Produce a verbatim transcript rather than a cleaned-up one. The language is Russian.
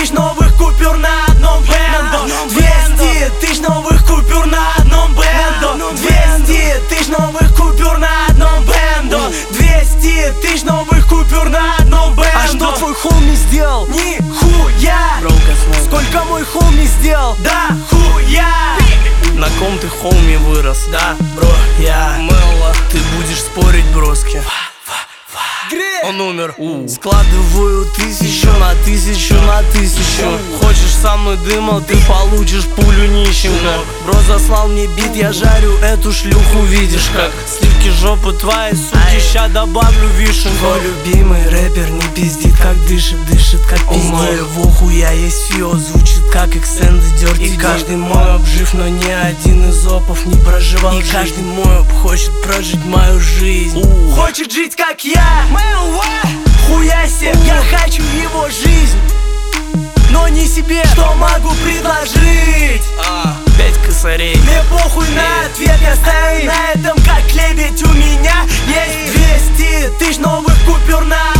тысяч новых купюр на одном бэндо. Двести тысяч новых купюр на одном бэндо. Двести тысяч новых купюр на одном бэндо. Двести тысяч новых купюр на одном бэндо. А что твой хоми сделал? Нихуя! Сколько мой хоми сделал? Да хуя! На ком ты, хоми, вырос? Да, бро, я Мелла, ты будешь спорить, броски? Он умер. У. Складываю тысячу на тысячу на тысячу. Хочешь со мной дыма, ты получишь пулю нищенка. Бро заслал мне бит, я жарю эту шлюху, видишь как. Сливки жопы твои, суки, ща добавлю вишенку. Твой любимый рэпер не пиздит, как дышит, дышит как пиздит. У моего хуя есть фио, звучит как экстенды дёрти. И каждый мой обжив, но ни один из опов не проживал. И каждый мой оп хочет прожить мою жизнь. У. Хочет жить как я. Хуясе, я хочу его жизнь, но не себе. Что могу предложить? А, пять косарей. Мне похуй на ответ, я стою на этом как лебедь. У меня есть двести тысяч новых купюр на